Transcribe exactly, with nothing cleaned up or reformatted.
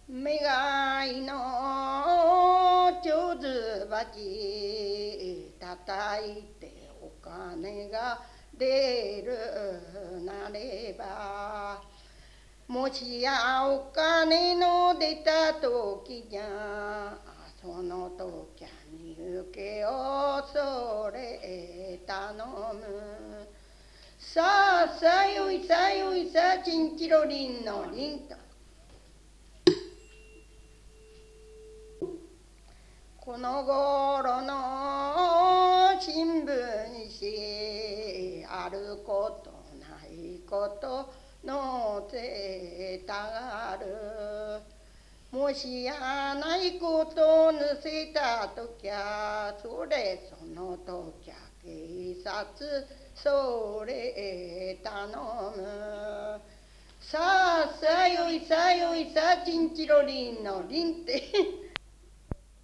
めがいの上手鉢叩いてお金が出るなれば、もしやお金の出た時じゃ、その時ゃに受けをそれ頼む。さあさよいさよいさ、チンチロリンのリンと。この頃の新聞紙、あることないこと載せたがる。もしやないこと載せたときゃ、それそのときゃ警察それ頼む。さあさよいさよいさ、チンチロリンのリンって